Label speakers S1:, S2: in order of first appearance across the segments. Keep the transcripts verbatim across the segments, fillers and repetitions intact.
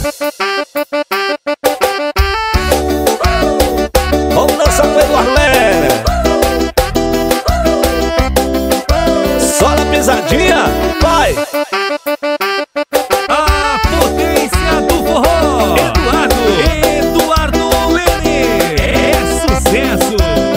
S1: Vamos dançar com o Eduardo Lene. Só na pisadinha, vai!
S2: A potência do forró, Eduardo, Eduardo Lene, é sucesso.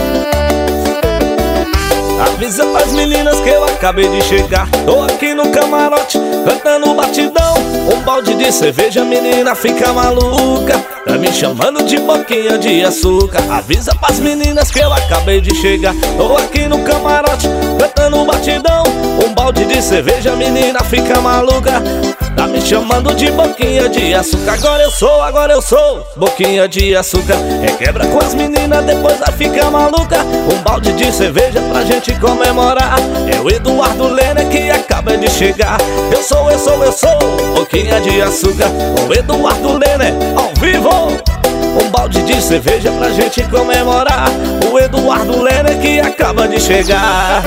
S1: Avisa pras meninas que eu acabei de chegar. Tô aqui no camarote, cantando batidão. Um balde de cerveja, a menina fica maluca, tá me chamando de boquinha de açúcar. Avisa pras meninas que eu acabei de chegar. Tô aqui no camarote, cantando batidão. Um balde de cerveja, a menina fica maluca, tá me chamando de boquinha de açúcar. Agora eu sou, agora eu sou boquinha de açúcar. Requebra com as meninas, depois vai ficar maluca. Um balde de cerveja pra gente comemorar. É o Eduardo Lene que acaba de chegar. Eu sou, eu sou, eu sou boquinha de açúcar. O Eduardo Lene ao vivo. Um balde de cerveja pra gente comemorar. O Eduardo Lene que acaba de chegar.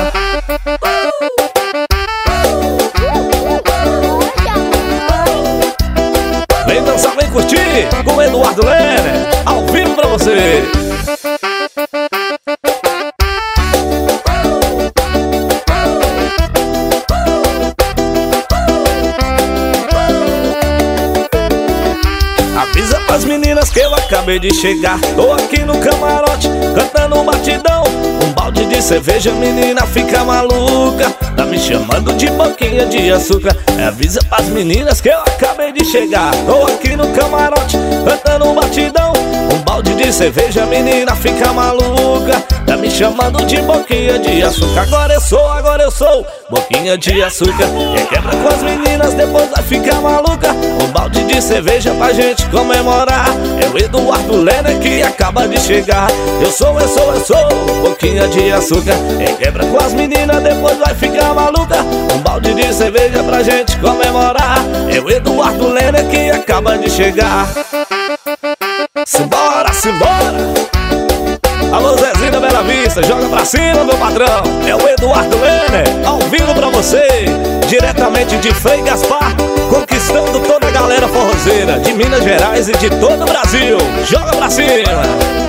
S1: Vem dançar, vem curtir com o Eduardo Lene ao vivo pra você. Avisa pras meninas que eu acabei de chegar. Tô aqui no camarote, cantando um batidão. Um balde de cerveja, a menina fica maluca, tá me chamando de boquinha de açúcar. Avisa pras meninas que eu acabei de chegar. Tô aqui no camarote, cantando um batidão. Um balde de cerveja, a menina fica maluca, tá me chamando de boquinha de açúcar. Agora eu sou, agora eu sou boquinha de açúcar. Requebra com as meninas, depois vai ficar maluca. Um balde de cerveja pra gente comemorar. É o Eduardo Lene que acaba de chegar. Eu sou, eu sou, eu sou boquinha de açúcar. Requebra com as meninas, depois vai ficar maluca. Um balde de cerveja pra gente comemorar. É o Eduardo Lene que acaba de chegar. Simbora, simbora! Alô Zezinho da Bela Vista, joga pra cima, meu patrão. É o Eduardo Lene, ao vivo pra você, diretamente de Frei Gaspar, conquistando toda a galera forrozeira de Minas Gerais e de todo o Brasil. Joga pra cima!